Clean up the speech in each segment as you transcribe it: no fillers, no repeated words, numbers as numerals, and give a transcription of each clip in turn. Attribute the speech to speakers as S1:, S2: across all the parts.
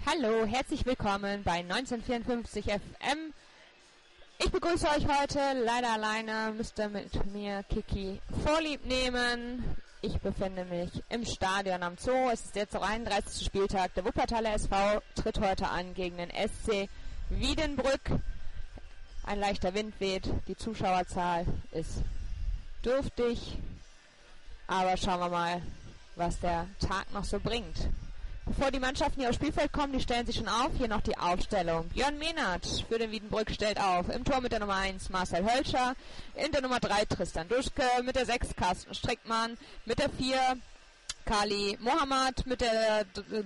S1: Hallo, herzlich willkommen bei 1954 FM. Ich begrüße euch heute leider alleine, müsst ihr mit mir Kiki vorlieb nehmen. Ich befinde mich im Stadion am Zoo. Es ist jetzt der 31. Spieltag. Der Wuppertaler SV tritt heute an gegen den SC Wiedenbrück. Ein leichter Wind weht, die Zuschauerzahl ist dürftig. Aber schauen wir mal, was der Tag noch so bringt. Bevor die Mannschaften hier aufs Spielfeld kommen, die stellen sich schon auf. Hier noch die Aufstellung. Björn Mehnert für den Wiedenbrück stellt auf. Im Tor mit der Nummer 1 Marcel Hölscher. In der Nummer 3 Tristan Duschke. Mit der 6 Carsten Strickmann. Mit der 4 Kali Mohammed. Mit der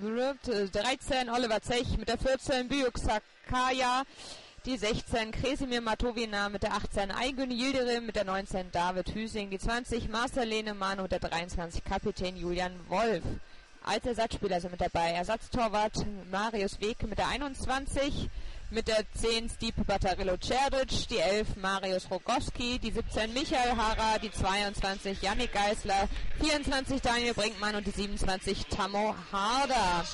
S1: 13 Oliver Zech. Mit der 14 Büyük Sakaya. Die 16 Kresimir Matovina. Mit der 18 Aygün Yildirim. Mit der 19 David Hüsing. Die 20 Marcel Lehnemann. Und der 23 Kapitän Julian Wolf. Als Ersatzspieler sind mit dabei Ersatztorwart Marius Weke mit der 21, mit der 10 Stipe Battarillo Cerdic, die 11 Marius Rogowski, die 17 Michael Hara, die 22 Yannick Geisler, 24 Daniel Brinkmann und die 27 Tammo Harder.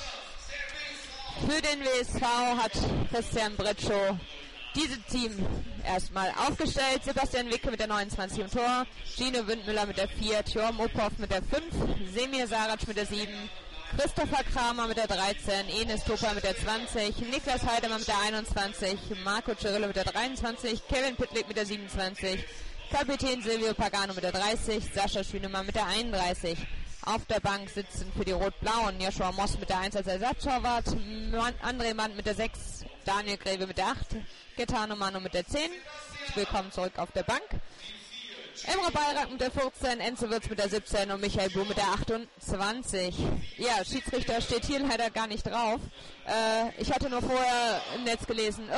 S1: Für den WSV hat Christian Britschow dieses Team erstmal aufgestellt. Sebastian Wicke mit der 29 im Tor, Gino Windmüller mit der 4, Tjorm Uphoff mit der 5, Semir Sarac mit der 7, Christopher Kramer mit der 13, Enes Topa mit der 20, Niklas Heidemann mit der 21, Marco Cirillo mit der 23, Kevin Pittlik mit der 27, Kapitän Silvio Pagano mit der 30, Sascha Schünemann mit der 31. Auf der Bank sitzen für die Rot-Blauen Joshua Moss mit der 1 als Ersatztorwart, André Mann mit der 6, Daniel Greve mit der 8, Gaetano Mano mit der 10. Willkommen zurück auf der Bank. Emre Bayrak mit der 14, Enzo Wirtz mit der 17 und Michael Blum mit der 28. Ja, Schiedsrichter steht hier leider gar nicht drauf. Ich hatte nur vorher im Netz gelesen,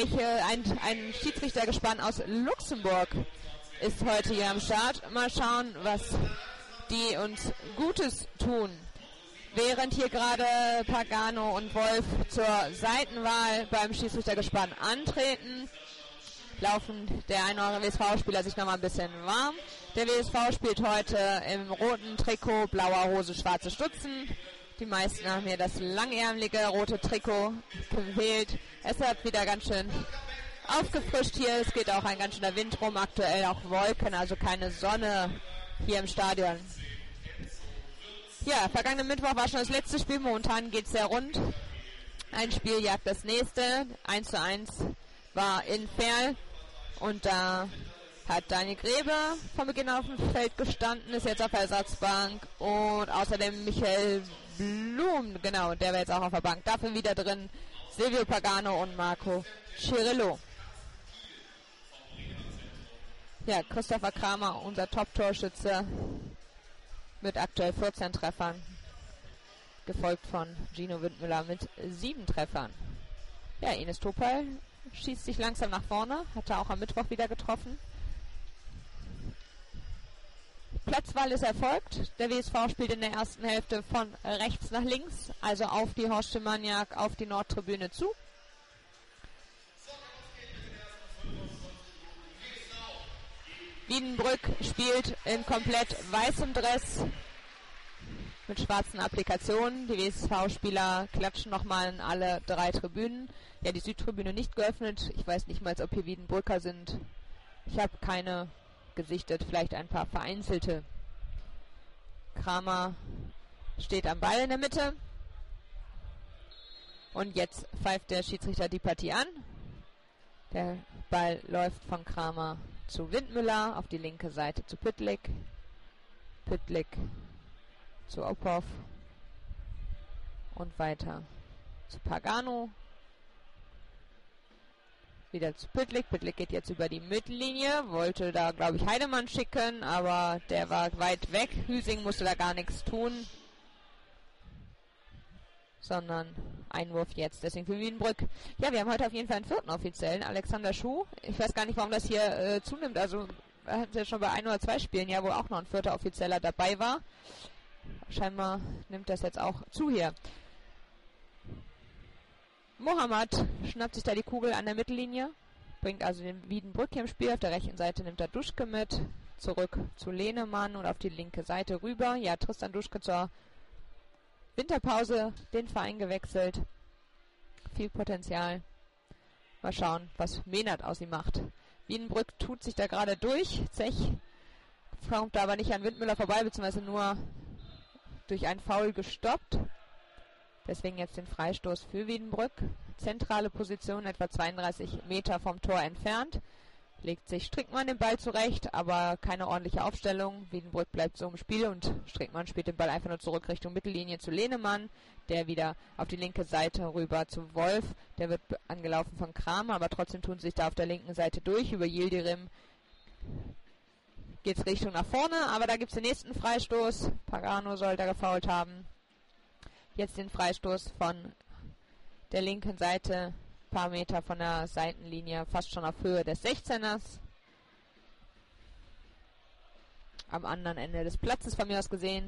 S1: ein Schiedsrichtergespann aus Luxemburg ist heute hier am Start. Mal schauen, was die uns Gutes tun. Während hier gerade Pagano und Wolf zur Seitenwahl beim Schiedsrichtergespann antreten, laufen der eine oder andere WSV-Spieler sich nochmal ein bisschen warm. Der WSV spielt heute im roten Trikot, blauer Hose, schwarze Stutzen. Die meisten haben hier das langärmelige rote Trikot gewählt. Es hat wieder ganz schön aufgefrischt hier. Es geht auch ein ganz schöner Wind rum, aktuell auch Wolken, also keine Sonne hier im Stadion. Ja, vergangenen Mittwoch war schon das letzte Spiel. Momentan geht es sehr rund. Ein Spiel jagt das nächste. 1:1 war in Ferl. Und da hat Daniel Grebe von Beginn auf dem Feld gestanden, ist jetzt auf der Ersatzbank. Und außerdem Michael Blum, genau, der war jetzt auch auf der Bank. Dafür wieder drin Silvio Pagano und Marco Cirillo. Ja, Christopher Kramer, unser Top-Torschütze, mit aktuell 14 Treffern, gefolgt von Gino Windmüller mit 7 Treffern. Ja, Enes Topal schießt sich langsam nach vorne, hat er auch am Mittwoch wieder getroffen. Platzwahl ist erfolgt. Der WSV spielt in der ersten Hälfte von rechts nach links, also auf die Horst Schimaniak, auf die Nordtribüne zu. Wiedenbrück spielt in komplett weißem Dress mit schwarzen Applikationen. Die WSV-Spieler klatschen nochmal in alle 3 Tribünen. Ja, die Südtribüne nicht geöffnet. Ich weiß nicht mal, ob hier Wiedenbrücker sind. Ich habe keine gesichtet, vielleicht ein paar vereinzelte. Kramer steht am Ball in der Mitte. Und jetzt pfeift der Schiedsrichter die Partie an. Der Ball läuft von Kramer zu Windmüller, auf die linke Seite zu Pittlik. Pittlik zu Uphoff. Und weiter zu Pagano. Wieder zu Pittlik. Pittlik geht jetzt über die Mittellinie. Wollte da, glaube ich, Heidemann schicken, aber der war weit weg. Hüsing musste da gar nichts tun, sondern Einwurf jetzt. Deswegen für Wiedenbrück. Ja, wir haben heute auf jeden Fall einen 4. Offiziellen, Alexander Schuh. Ich weiß gar nicht, warum das hier zunimmt. Also wir hatten es ja schon bei 1 oder 2 Spielen, ja, wo auch noch ein 4. Offizieller dabei war. Scheinbar nimmt das jetzt auch zu hier. Mohammed schnappt sich da die Kugel an der Mittellinie, bringt also den Wiedenbrück hier im Spiel. Auf der rechten Seite nimmt er Duschke mit, zurück zu Lehnemann und auf die linke Seite rüber. Ja, Tristan Duschke zur Winterpause den Verein gewechselt. viel Potenzial. Mal schauen, was Mehnert aus ihm macht. Wiedenbrück tut sich da gerade durch. Zech kommt da aber nicht an Windmüller vorbei, beziehungsweise nur durch einen Foul gestoppt. Deswegen jetzt den Freistoß für Wiedenbrück. Zentrale Position, etwa 32 Meter vom Tor entfernt. Legt sich Strickmann den Ball zurecht, aber keine ordentliche Aufstellung. Wiedenbrück bleibt so im Spiel und Strickmann spielt den Ball einfach nur zurück Richtung Mittellinie zu Lehnemann. Der wieder auf die linke Seite rüber zu Wolf. Der wird angelaufen von Kramer, aber trotzdem tun sie sich da auf der linken Seite durch. Über Yildirim geht es Richtung nach vorne, aber da gibt es den nächsten Freistoß. Pagano soll da gefoult haben. Jetzt den Freistoß von der linken Seite, ein paar Meter von der Seitenlinie, fast schon auf Höhe des 16ers. Am anderen Ende des Platzes von mir aus gesehen.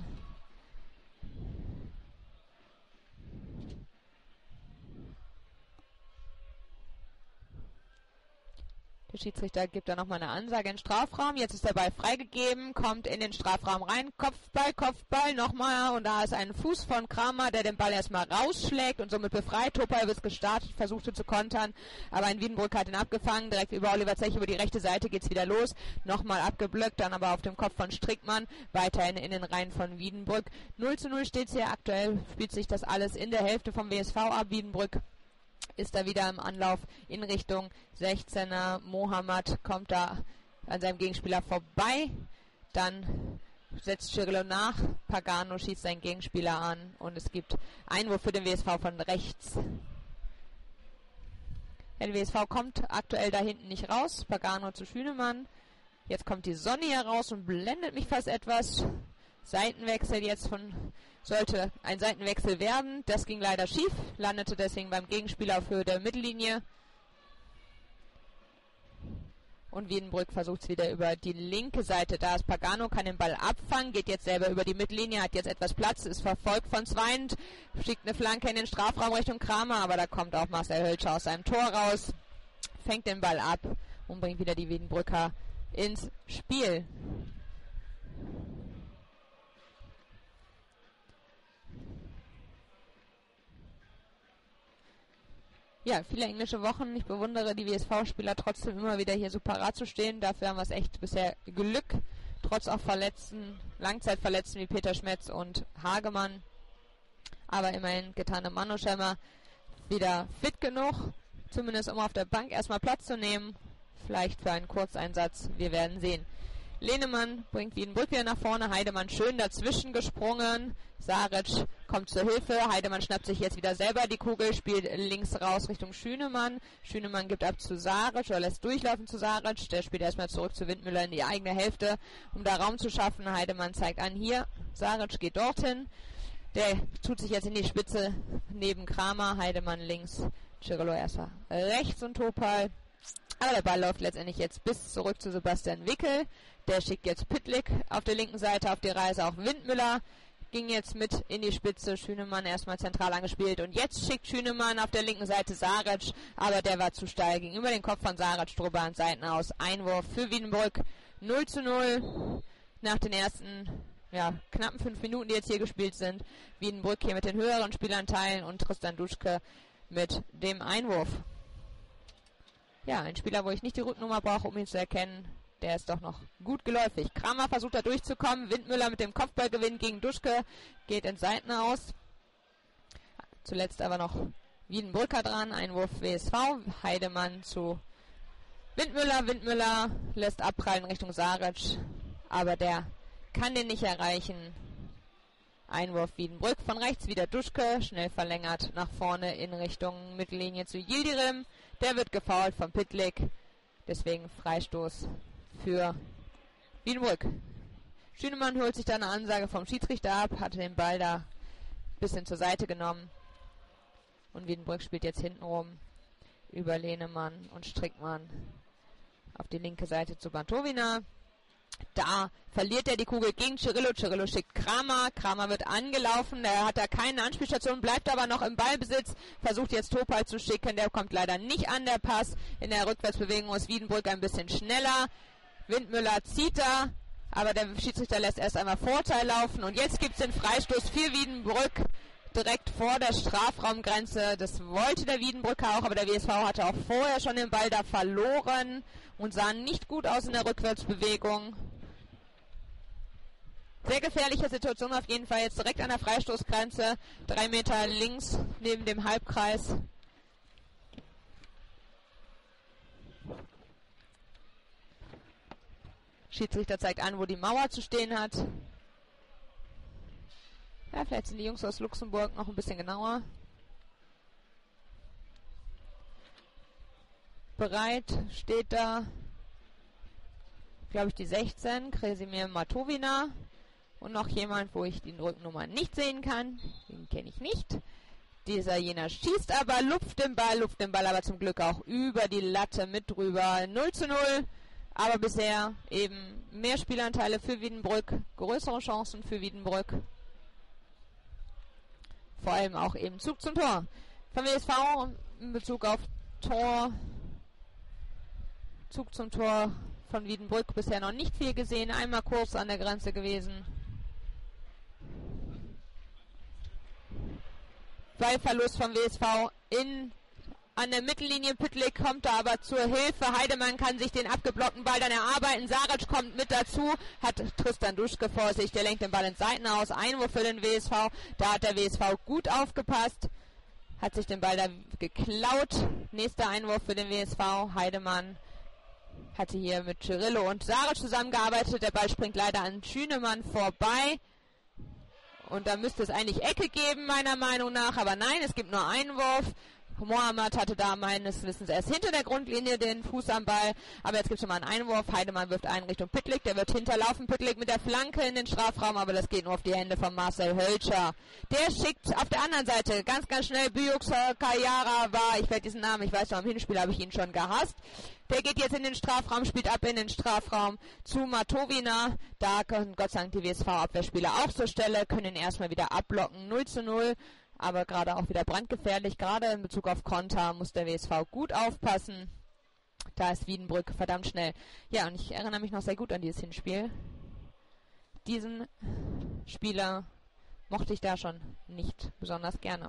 S1: Der Schiedsrichter gibt da nochmal eine Ansage in den Strafraum. Jetzt ist der Ball freigegeben, kommt in den Strafraum rein. Kopfball nochmal. Und da ist ein Fuß von Kramer, der den Ball erstmal rausschlägt und somit befreit. Topal wird gestartet, versuchte zu kontern, aber ein Wiedenbrück hat ihn abgefangen. Direkt über Oliver Zech über die rechte Seite geht's wieder los. Nochmal abgeblockt, dann aber auf dem Kopf von Strickmann. Weiterhin in den Reihen von Wiedenbrück. 0:0 steht's hier aktuell. Spielt sich das alles in der Hälfte vom WSV ab. Wiedenbrück ist da wieder im Anlauf in Richtung 16er. Mohammad kommt da an seinem Gegenspieler vorbei. Dann setzt Cirillo nach. Pagano schießt seinen Gegenspieler an. Und es gibt Einwurf für den WSV von rechts. Der WSV kommt aktuell da hinten nicht raus. Pagano zu Schünemann. Jetzt kommt die Sonne hier raus und blendet mich fast etwas. Seitenwechsel jetzt sollte ein Seitenwechsel werden. Das ging leider schief, landete deswegen beim Gegenspieler auf Höhe der Mittellinie. Und Wiedenbrück versucht es wieder über die linke Seite. Da ist Pagano, kann den Ball abfangen, geht jetzt selber über die Mittellinie, hat jetzt etwas Platz, ist verfolgt von Zweind, schickt eine Flanke in den Strafraum Richtung Kramer, aber da kommt auch Marcel Hölscher aus seinem Tor raus, fängt den Ball ab und bringt wieder die Wiedenbrücker ins Spiel. Ja, viele englische Wochen. Ich bewundere die WSV-Spieler trotzdem immer wieder hier so parat zu stehen. Dafür haben wir es echt bisher Glück. Trotz auch Verletzten, Langzeitverletzten wie Peter Schmetz und Hagemann. Aber immerhin Getane Manuschemmer wieder fit genug. Zumindest um auf der Bank erstmal Platz zu nehmen. Vielleicht für einen Kurzeinsatz. Wir werden sehen. Lehnemann bringt Wiedenbrück wieder nach vorne. Heidemann schön dazwischen gesprungen. Saric kommt zur Hilfe. Heidemann schnappt sich jetzt wieder selber die Kugel, spielt links raus Richtung Schünemann. Schünemann gibt ab zu Saric oder lässt durchlaufen zu Saric. Der spielt erstmal zurück zu Windmüller in die eigene Hälfte, um da Raum zu schaffen. Heidemann zeigt an, hier, Saric geht dorthin. Der tut sich jetzt in die Spitze neben Kramer. Heidemann links, Cirillo erstmal rechts und Topal. Aber der Ball läuft letztendlich jetzt bis zurück zu Sebastian Wickel. Der schickt jetzt Pittlik auf der linken Seite auf die Reise. Auch Windmüller ging jetzt mit in die Spitze. Schünemann erstmal zentral angespielt. Und jetzt schickt Schünemann auf der linken Seite Saric. Aber der war zu steil. Gegenüber den Kopf von Saric drüber an Seiten aus. Einwurf für Wiedenbrück. 0:0 nach den ersten knappen 5 Minuten, die jetzt hier gespielt sind. Wiedenbrück hier mit den höheren Spielanteilen und Tristan Duschke mit dem Einwurf. Ja, ein Spieler, wo ich nicht die Rücknummer brauche, um ihn zu erkennen. Der ist doch noch gut geläufig. Kramer versucht da durchzukommen. Windmüller mit dem Kopfballgewinn gegen Duschke. Geht ins Seitenaus. Zuletzt aber noch Wiedenbrücker dran. Einwurf WSV. Heidemann zu Windmüller. Windmüller lässt abprallen Richtung Saric. Aber der kann den nicht erreichen. Einwurf Wiedenbrück. Von rechts wieder Duschke. Schnell verlängert nach vorne in Richtung Mittellinie zu Yildirim. Der wird gefoult von Pittlik. Deswegen Freistoß für Wiedenbrück. Schünemann holt sich da eine Ansage vom Schiedsrichter ab. Hatte den Ball da ein bisschen zur Seite genommen. Und Wiedenbrück spielt jetzt hintenrum über Lehnemann und Strickmann auf die linke Seite zu Bantowina. Da verliert er die Kugel gegen Cirillo. Cirillo schickt Kramer. Kramer wird angelaufen. Er hat da keine Anspielstation, bleibt aber noch im Ballbesitz. Versucht jetzt Topal zu schicken. Der kommt leider nicht an, der Pass. In der Rückwärtsbewegung ist Wiedenbrück ein bisschen schneller. Windmüller zieht da, aber der Schiedsrichter lässt erst einmal Vorteil laufen. Und jetzt gibt es den Freistoß für Wiedenbrück. direkt vor der Strafraumgrenze. Das wollte der Wiedenbrücker auch, aber der WSV hatte auch vorher schon den Ball da verloren und sah nicht gut aus in der Rückwärtsbewegung. Sehr gefährliche Situation auf jeden Fall. Jetzt direkt an der Freistoßgrenze. 3 Meter links neben dem Halbkreis. Schiedsrichter zeigt an, wo die Mauer zu stehen hat. Ja, vielleicht sind die Jungs aus Luxemburg noch ein bisschen genauer. Bereit steht da, glaube ich, die 16, Kresimir Matovina. Und noch jemand, wo ich die Rückennummer nicht sehen kann. Den kenne ich nicht. Jener schießt aber, lupft den Ball aber zum Glück auch über die Latte mit drüber. 0:0, aber bisher eben mehr Spielanteile für Wiedenbrück, größere Chancen für Wiedenbrück. Vor allem auch eben Zug zum Tor. Von WSV in Bezug auf Tor, Zug zum Tor von Wiedenbrück bisher noch nicht viel gesehen. Einmal kurz an der Grenze gewesen. Ballverlust vom WSV an der Mittellinie. Püttlik kommt da aber zur Hilfe. Heidemann kann sich den abgeblockten Ball dann erarbeiten. Saric kommt mit dazu, hat Tristan Duschke vor sich. Der lenkt den Ball ins Seitenaus. Einwurf für den WSV. Da hat der WSV gut aufgepasst. Hat sich den Ball da geklaut. Nächster Einwurf für den WSV. Heidemann hatte hier mit Cirillo und Saric zusammengearbeitet. Der Ball springt leider an Schünemann vorbei. Und da müsste es eigentlich Ecke geben, meiner Meinung nach. Aber nein, es gibt nur Einwurf. Mohamed hatte da meines Wissens erst hinter der Grundlinie den Fuß am Ball. Aber jetzt gibt es schon mal einen Einwurf. Heidemann wirft einen Richtung Püttlik. Der wird hinterlaufen. Püttlik mit der Flanke in den Strafraum. Aber das geht nur auf die Hände von Marcel Hölscher. Der schickt auf der anderen Seite ganz, ganz schnell Büyük Kayara war. Ich werde diesen Namen, ich weiß noch, im Hinspiel habe ich ihn schon gehasst. Der geht jetzt in den Strafraum, spielt ab in den Strafraum zu Matovina. Da können Gott sei Dank die WSV-Abwehrspieler auch zur Stelle, können ihn erstmal wieder abblocken. 0:0, aber gerade auch wieder brandgefährlich. Gerade in Bezug auf Konter muss der WSV gut aufpassen. Da ist Wiedenbrück verdammt schnell. Ja, und ich erinnere mich noch sehr gut an dieses Hinspiel. Diesen Spieler mochte ich da schon nicht besonders gerne.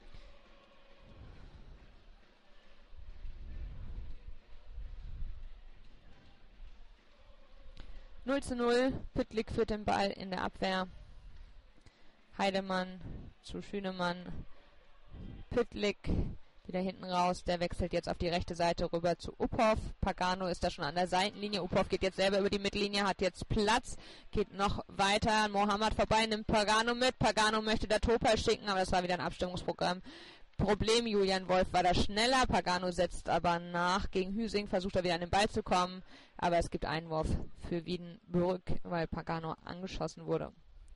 S1: Null zu 0, Püttlik führt den Ball in der Abwehr. Heidemann zu Schünemann. Püttlik wieder hinten raus. Der wechselt jetzt auf die rechte Seite rüber zu Uphoff. Pagano ist da schon an der Seitenlinie. Uphoff geht jetzt selber über die Mittellinie, hat jetzt Platz. Geht noch weiter an Mohamed vorbei, nimmt Pagano mit. Pagano möchte da Topal schicken, aber das war wieder ein Abstimmungsprogramm. Problem, Julian Wolf war da schneller. Pagano setzt aber nach. Gegen Hüsing versucht er wieder an den Ball zu kommen. Aber es gibt Einwurf für Wiedenbrück, weil Pagano angeschossen wurde.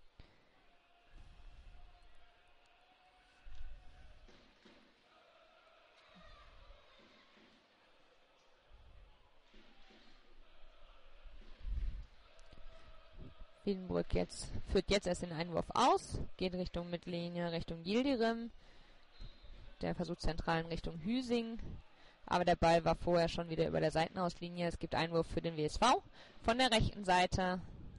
S1: Wiedenbrück führt jetzt erst den Einwurf aus. Geht Richtung Mittellinie, Richtung Yildirim. Der versucht zentral in Richtung Hüsing. Aber der Ball war vorher schon wieder über der Seitenauslinie. Es gibt Einwurf für den WSV von der rechten Seite.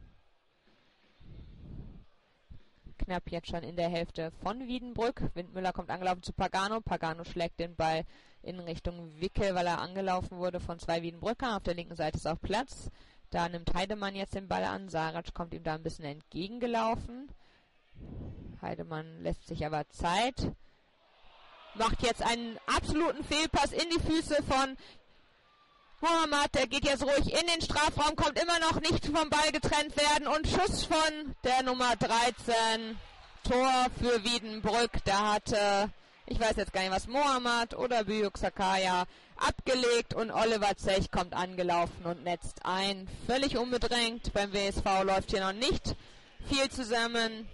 S1: Knapp jetzt schon in der Hälfte von Wiedenbrück. Windmüller kommt angelaufen zu Pagano. Pagano schlägt den Ball in Richtung Wickel, weil er angelaufen wurde von 2 Wiedenbrücker. Auf der linken Seite ist auch Platz. Da nimmt Heidemann jetzt den Ball an. Saric kommt ihm da ein bisschen entgegengelaufen. Heidemann lässt sich aber Zeit. Macht jetzt einen absoluten Fehlpass in die Füße von Mohamed. Der geht jetzt ruhig in den Strafraum, kommt immer noch nicht vom Ball getrennt werden. Und Schuss von der Nummer 13. Tor für Wiedenbrück. Da hatte, ich weiß jetzt gar nicht was, Mohamed oder Büyük Sakaya abgelegt. Und Oliver Zech kommt angelaufen und netzt ein. Völlig unbedrängt. Beim WSV läuft hier noch nicht viel zusammen.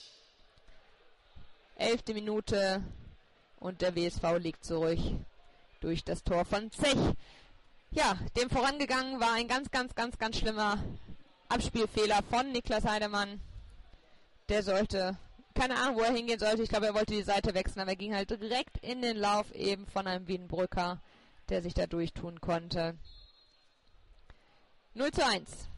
S1: 11. Minute. Und der WSV liegt zurück durch das Tor von Zech. Ja, dem vorangegangen war ein ganz, ganz, ganz, ganz schlimmer Abspielfehler von Niklas Heidemann. Der sollte, keine Ahnung, wo er hingehen sollte. Ich glaube, er wollte die Seite wechseln, aber er ging halt direkt in den Lauf eben von einem Wiedenbrücker, der sich da durchtun konnte. 0:1.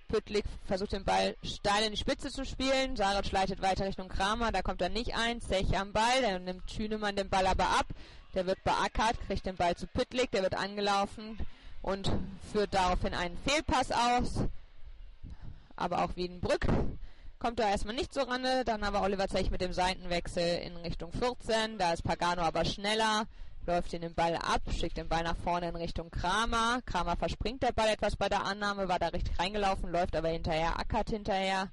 S1: Püttlik versucht den Ball steil in die Spitze zu spielen. Saric leitet weiter Richtung Kramer, da kommt er nicht ein. Zech am Ball, der nimmt Schünemann den Ball aber ab. Der wird beackert, kriegt den Ball zu Püttlik, der wird angelaufen und führt daraufhin einen Fehlpass aus. Aber auch Wiedenbrück kommt da erstmal nicht so ran. Dann aber Oliver Zech mit dem Seitenwechsel in Richtung 14. Da ist Pagano aber schneller. Läuft den Ball ab, schickt den Ball nach vorne in Richtung Kramer. Kramer verspringt der Ball etwas bei der Annahme, war da richtig reingelaufen, läuft aber hinterher, ackert hinterher.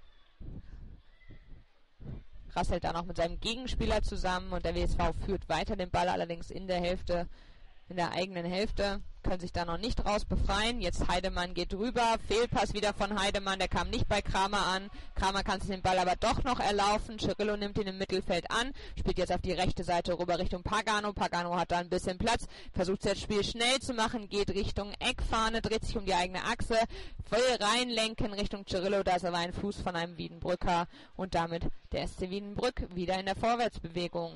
S1: Rasselt dann auch mit seinem Gegenspieler zusammen und der WSV führt weiter den Ball, allerdings in der eigenen Hälfte. Können sich da noch nicht raus befreien. Jetzt Heidemann geht drüber. Fehlpass wieder von Heidemann. Der kam nicht bei Kramer an. Kramer kann sich den Ball aber doch noch erlaufen. Cirillo nimmt ihn im Mittelfeld an. Spielt jetzt auf die rechte Seite rüber Richtung Pagano. Pagano hat da ein bisschen Platz. Versucht das Spiel schnell zu machen. Geht Richtung Eckfahne. Dreht sich um die eigene Achse. Voll reinlenken Richtung Cirillo. Da ist aber ein Fuß von einem Wiedenbrücker. Und damit der SC Wiedenbrück wieder in der Vorwärtsbewegung.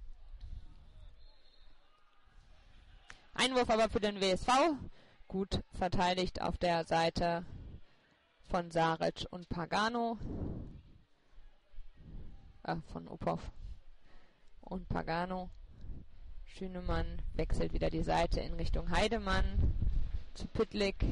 S1: Einwurf aber für den WSV. Gut verteidigt auf der Seite von Saric und Pagano. Von Uphoff und Pagano. Schünemann wechselt wieder die Seite in Richtung Heidemann zu Püttlik.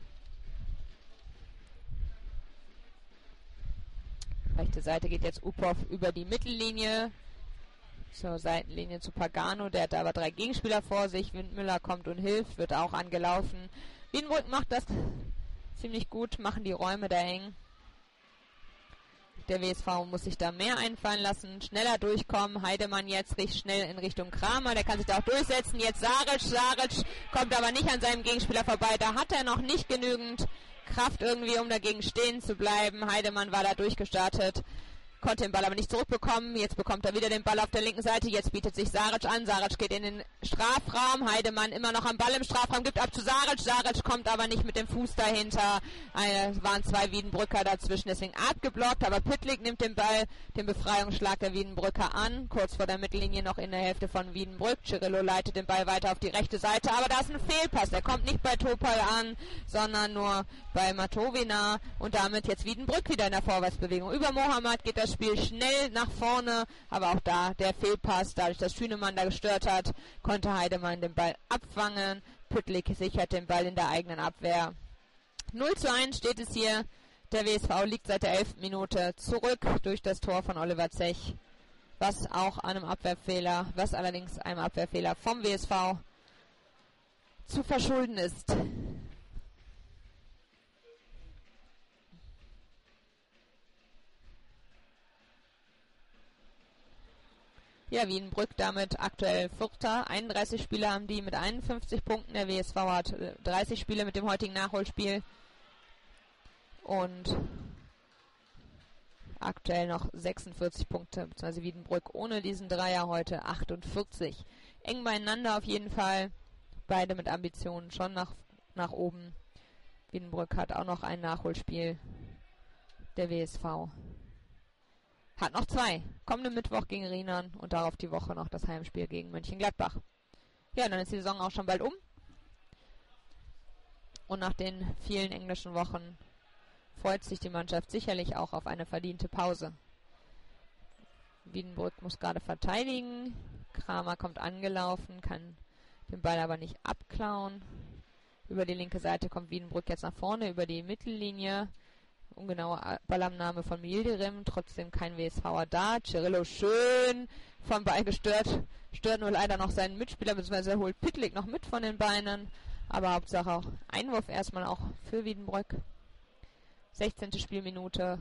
S1: Rechte Seite geht jetzt Uphoff über die Mittellinie zur Seitenlinie zu Pagano, der hat aber 3 Gegenspieler vor sich. Windmüller kommt und hilft, wird auch angelaufen. Wiedenbrück macht das ziemlich gut, machen die Räume da eng. Der WSV muss sich da mehr einfallen lassen, schneller durchkommen. Heidemann jetzt recht schnell in Richtung Kramer, der kann sich da auch durchsetzen. Jetzt Saric kommt aber nicht an seinem Gegenspieler vorbei. Da hat er noch nicht genügend Kraft irgendwie, um dagegen stehen zu bleiben. Heidemann war da durchgestartet. Konnte den Ball aber nicht zurückbekommen. Jetzt bekommt er wieder den Ball auf der linken Seite. Jetzt bietet sich Saric an. Saric geht in den Strafraum. Heidemann immer noch am Ball im Strafraum, gibt ab zu Saric. Saric kommt aber nicht mit dem Fuß dahinter. Es waren 2 Wiedenbrücker dazwischen, deswegen abgeblockt. Aber Püttlik nimmt den Ball, den Befreiungsschlag der Wiedenbrücker an. Kurz vor der Mittellinie noch in der Hälfte von Wiedenbrück. Cirillo leitet den Ball weiter auf die rechte Seite. Aber da ist ein Fehlpass. Der kommt nicht bei Topal an, sondern nur bei Matowina. Und damit jetzt Wiedenbrück wieder in der Vorwärtsbewegung. Über Mohammad geht das Spiel schnell nach vorne, aber auch da der Fehlpass, dadurch, dass Schünemann da gestört hat, konnte Heidemann den Ball abfangen. Püttlik sichert den Ball in der eigenen Abwehr. 0:1 steht es hier. Der WSV liegt seit der 11. Minute zurück durch das Tor von Oliver Zech, was allerdings einem Abwehrfehler vom WSV zu verschulden ist. Ja, Wiedenbrück damit aktuell Vierter. 31 Spieler haben die mit 51 Punkten. Der WSV hat 30 Spiele mit dem heutigen Nachholspiel. Und aktuell noch 46 Punkte, beziehungsweise Wiedenbrück ohne diesen Dreier heute 48. Eng beieinander auf jeden Fall. Beide mit Ambitionen schon nach oben. Wiedenbrück hat auch noch ein Nachholspiel. Der WSV hat noch 2. Kommenden Mittwoch gegen Riemann und darauf die Woche noch das Heimspiel gegen Mönchengladbach. Ja, dann ist die Saison auch schon bald um. Und nach den vielen englischen Wochen freut sich die Mannschaft sicherlich auch auf eine verdiente Pause. Wiedenbrück muss gerade verteidigen. Kramer kommt angelaufen, kann den Ball aber nicht abklauen. Über die linke Seite kommt Wiedenbrück jetzt nach vorne, über die Mittellinie. Ungenaue Ballannahme von Yildirim, trotzdem kein WSVer da. Cirillo schön vom Ball gestört. Stört nur leider noch seinen Mitspieler, beziehungsweise holt Püttlik noch mit von den Beinen. Aber Hauptsache auch Einwurf erstmal auch für Wiedenbrück. 16. Spielminute.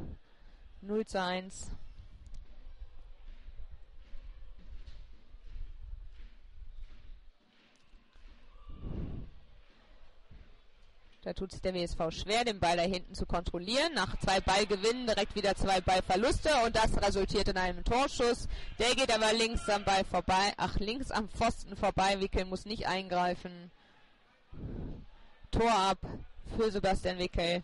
S1: 0:1. Da tut sich der WSV schwer, den Ball da hinten zu kontrollieren. Nach 2 Ballgewinnen direkt wieder 2 Ballverluste und das resultiert in einem Torschuss. Der geht aber links am Ball vorbei. Links am Pfosten vorbei. Wickel muss nicht eingreifen. Tor ab für Sebastian Wickel.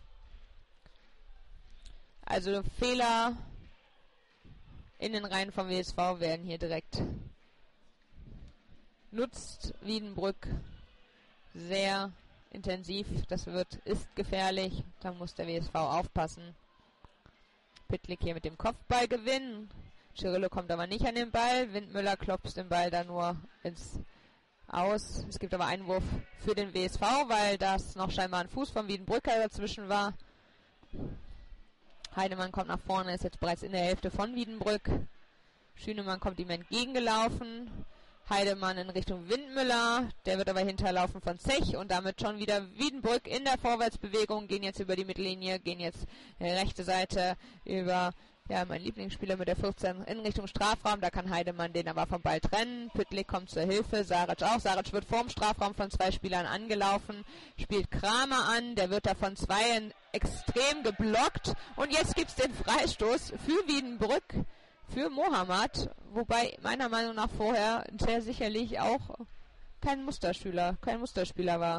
S1: Also Fehler in den Reihen vom WSV werden hier direkt nutzt Wiedenbrück sehr intensiv. Das ist gefährlich. Da muss der WSV aufpassen. Pittlik hier mit dem Kopfball gewinnen. Cirillo kommt aber nicht an den Ball. Windmüller klopft den Ball da nur ins Aus. Es gibt aber Einwurf für den WSV, weil das noch scheinbar ein Fuß von Wiedenbrücker dazwischen war. Heidemann kommt nach vorne, ist jetzt bereits in der Hälfte von Wiedenbrück. Schünemann kommt ihm entgegengelaufen. Heidemann in Richtung Windmüller. Der wird aber hinterlaufen von Zech und damit schon wieder Wiedenbrück in der Vorwärtsbewegung. Gehen jetzt über die Mittellinie, gehen jetzt rechte Seite über, ja, mein Lieblingsspieler mit der 14 in Richtung Strafraum. Da kann Heidemann den aber vom Ball trennen. Püttlik kommt zur Hilfe, Saric auch. Saric wird vorm Strafraum von 2 Spielern angelaufen. Spielt Kramer an, der wird da von 2 extrem geblockt. Und jetzt gibt es den Freistoß für Wiedenbrück. Für Mohammad, wobei meiner Meinung nach vorher der sicherlich auch kein Musterspieler war.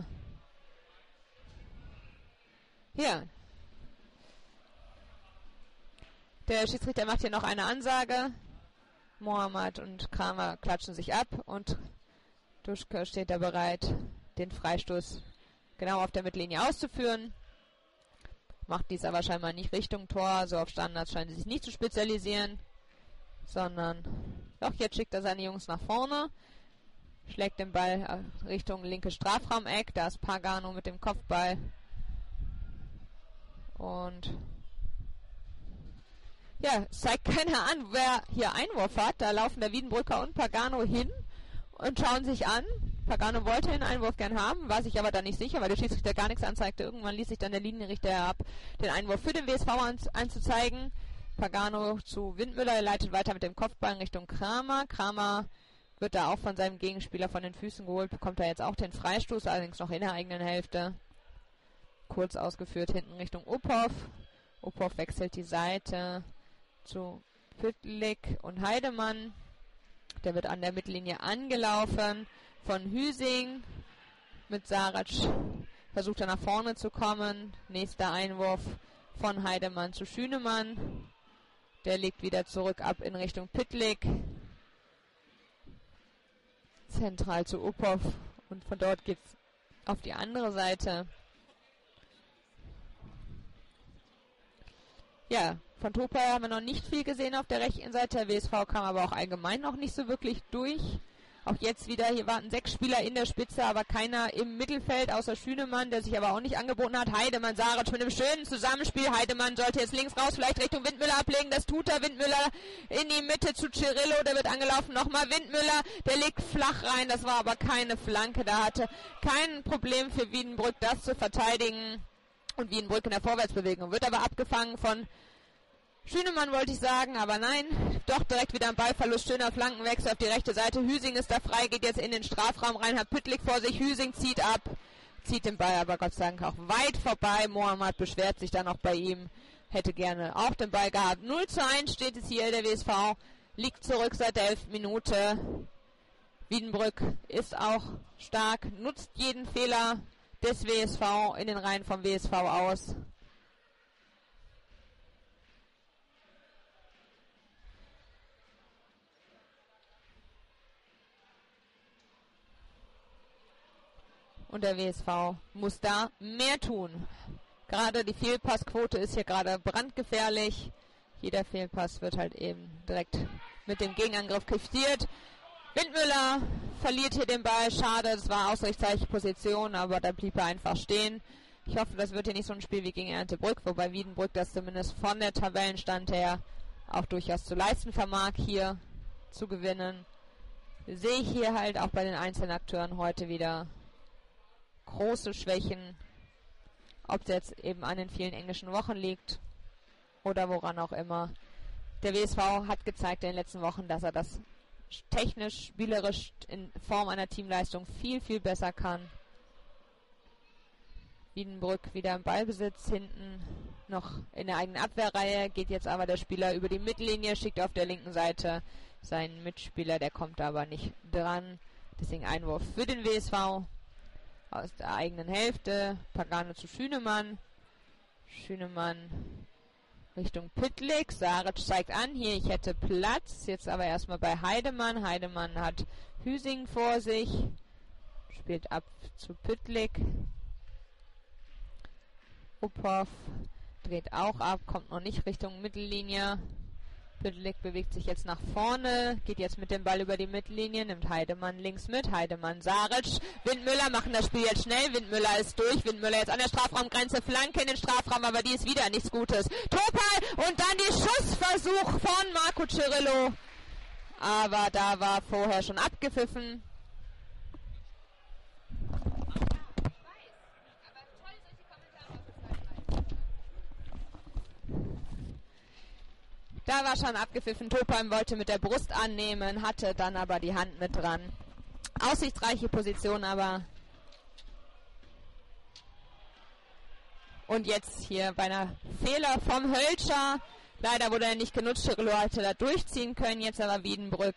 S1: Hier. Der Schiedsrichter macht hier noch eine Ansage. Mohammad und Kramer klatschen sich ab und Duschke steht da bereit, den Freistoß genau auf der Mittellinie auszuführen. Macht dies aber scheinbar nicht Richtung Tor, so auf Standards scheinen sie sich nicht zu spezialisieren. Sondern, doch, jetzt schickt er seine Jungs nach vorne, schlägt den Ball Richtung linke Strafraumeck, da ist Pagano mit dem Kopfball. Und, ja, es zeigt keiner an, wer hier Einwurf hat. Da laufen der Wiedenbrücker und Pagano hin und schauen sich an. Pagano wollte den Einwurf gern haben, war sich aber dann nicht sicher, weil der Schiedsrichter gar nichts anzeigte. Irgendwann ließ sich dann der Linienrichter herab, den Einwurf für den WSV anzuzeigen. Pagano zu Windmüller, leitet weiter mit dem Kopfball in Richtung Kramer. Kramer wird da auch von seinem Gegenspieler von den Füßen geholt, bekommt er jetzt auch den Freistoß, allerdings noch in der eigenen Hälfte. Kurz ausgeführt hinten Richtung Uphoff. Uphoff wechselt die Seite zu Püttlik und Heidemann. Der wird an der Mittellinie angelaufen von Hüsing. Mit Saric versucht er nach vorne zu kommen. Nächster Einwurf von Heidemann zu Schünemann. Der legt wieder zurück ab in Richtung Pittlik. Zentral zu Uphoff. Und von dort geht's auf die andere Seite. Ja, von Topay haben wir noch nicht viel gesehen auf der rechten Seite. Der WSV kam aber auch allgemein noch nicht so wirklich durch. Auch jetzt wieder, hier warten 6 Spieler in der Spitze, aber keiner im Mittelfeld, außer Schünemann, der sich aber auch nicht angeboten hat. Heidemann, Saric mit einem schönen Zusammenspiel. Heidemann sollte jetzt links raus, vielleicht Richtung Windmüller ablegen. Das tut er. Windmüller in die Mitte zu Cirillo, der wird angelaufen. Nochmal Windmüller, der legt flach rein. Das war aber keine Flanke. Da hatte kein Problem für Wiedenbrück, das zu verteidigen. Und Wiedenbrück in der Vorwärtsbewegung wird aber abgefangen von Schünemann, wollte ich sagen, aber nein, doch direkt wieder ein Ballverlust, schöner Flankenwechsel auf die rechte Seite. Hüsing ist da frei, geht jetzt in den Strafraum rein, hat Püttlik vor sich, Hüsing zieht ab, zieht den Ball aber Gott sei Dank auch weit vorbei. Mohammad beschwert sich dann noch bei ihm, hätte gerne auch den Ball gehabt. 0:1 steht es hier, der WSV liegt zurück seit der 11. Minute. Wiedenbrück ist auch stark, nutzt jeden Fehler des WSV in den Reihen vom WSV aus. Und der WSV muss da mehr tun. Gerade die Fehlpassquote ist hier gerade brandgefährlich. Jeder Fehlpass wird halt eben direkt mit dem Gegenangriff quittiert. Windmüller verliert hier den Ball. Schade, das war Ausgleichsposition, aber da blieb er einfach stehen. Ich hoffe, das wird hier nicht so ein Spiel wie gegen Ernetebrück, wobei Wiedenbrück das zumindest von der Tabellenstand her auch durchaus zu leisten vermag, hier zu gewinnen. Sehe ich hier halt auch bei den einzelnen Akteuren heute wieder große Schwächen, ob es jetzt eben an den vielen englischen Wochen liegt oder woran auch immer. Der WSV hat gezeigt in den letzten Wochen, dass er das technisch, spielerisch in Form einer Teamleistung viel, viel besser kann. Wiedenbrück wieder im Ballbesitz, hinten noch in der eigenen Abwehrreihe, geht jetzt aber der Spieler über die Mittellinie, schickt auf der linken Seite seinen Mitspieler, der kommt aber nicht dran. Deswegen Einwurf für den WSV. Aus der eigenen Hälfte. Pagano zu Schünemann. Schünemann Richtung Pittlik. Saric zeigt an, hier, ich hätte Platz. Jetzt aber erstmal bei Heidemann. Heidemann hat Hüsing vor sich. Spielt ab zu Pittlik. Uphoff dreht auch ab, kommt noch nicht Richtung Mittellinie. Püttlik bewegt sich jetzt nach vorne, geht jetzt mit dem Ball über die Mittellinie, nimmt Heidemann links mit, Heidemann, Saric, Windmüller machen das Spiel jetzt schnell, Windmüller ist durch, Windmüller jetzt an der Strafraumgrenze, Flanke in den Strafraum, aber die ist wieder nichts Gutes. Topal und dann die Schussversuch von Marco Cirillo, aber da war vorher schon abgepfiffen. Da war schon abgepfiffen, Topalm wollte mit der Brust annehmen, hatte dann aber die Hand mit dran. Aussichtsreiche Position aber. Und jetzt hier bei einer Fehler vom Hölscher. Leider wurde er nicht genutzt, Cirillo hätte da durchziehen können, jetzt aber Wiedenbrück.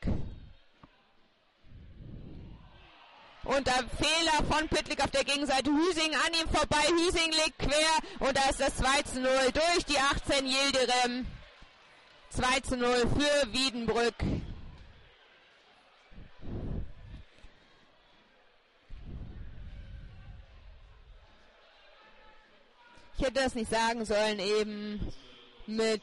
S1: Und der Fehler von Püttlik auf der Gegenseite, Hüsing an ihm vorbei, Hüsing legt quer und da ist das 2:0 durch die 18 Yildirim. 2:0 für Wiedenbrück. Ich hätte das nicht sagen sollen, eben mit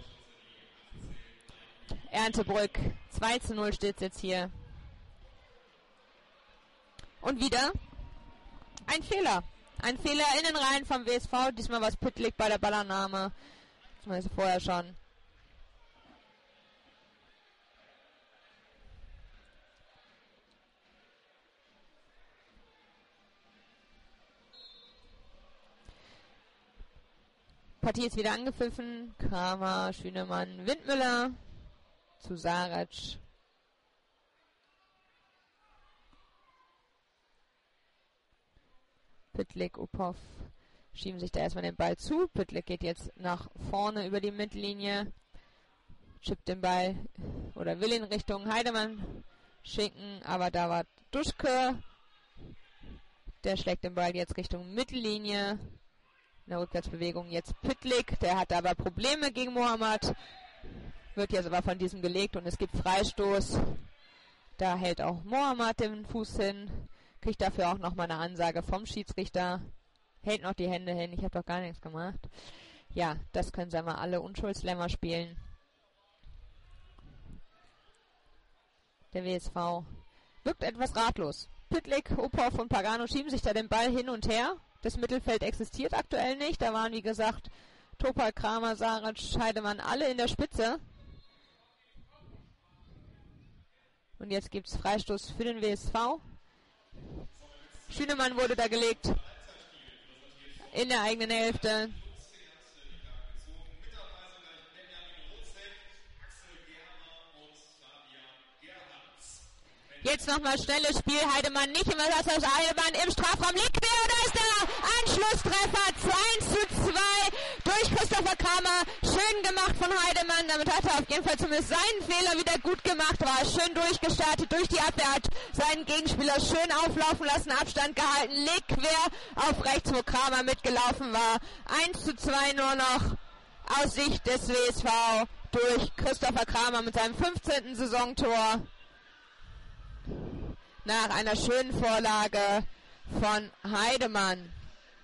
S1: Erntebrück. 2:0 steht es jetzt hier. Und wieder ein Fehler. Ein Fehler in den Reihen vom WSV. Diesmal war es Püttlik bei der Ballannahme. Das war vorher schon. Partie ist wieder angepfiffen. Kramer, Schünemann, Windmüller zu Saric. Püttlik, Uphoff schieben sich da erstmal den Ball zu. Püttlik geht jetzt nach vorne über die Mittellinie. Chippt den Ball oder will in Richtung Heidemann schicken, aber da war Duschke. Der schlägt den Ball jetzt Richtung Mittellinie. In der Rückwärtsbewegung jetzt Püttlik, der hat aber Probleme gegen Mohammad, wird jetzt aber von diesem gelegt und es gibt Freistoß. Da hält auch Mohammad den Fuß hin, kriegt dafür auch nochmal eine Ansage vom Schiedsrichter, hält noch die Hände hin, ich habe doch gar nichts gemacht. Ja, das können sie mal alle Unschuldslämmer spielen. Der WSV wirkt etwas ratlos. Püttlik, Uphoff und Pagano schieben sich da den Ball hin und her. Das Mittelfeld existiert aktuell nicht. Da waren, wie gesagt, Topal, Kramer, Saric, Heidemann alle in der Spitze. Und jetzt gibt es Freistoß für den WSV. Schünemann wurde da gelegt. In der eigenen Hälfte. Jetzt nochmal schnelles Spiel. Heidemann nicht immer das aus Heidemann im Strafraum liegt quer. Da ist der Anschlusstreffer 2:2 durch Christopher Kramer. Schön gemacht von Heidemann. Damit hat er auf jeden Fall zumindest seinen Fehler wieder gut gemacht. War schön durchgestartet durch die Abwehr. Hat seinen Gegenspieler schön auflaufen lassen. Abstand gehalten. Legt quer auf rechts, wo Kramer mitgelaufen war. 1:2 nur noch aus Sicht des WSV durch Christopher Kramer mit seinem 15. Saisontor. Nach einer schönen Vorlage von Heidemann.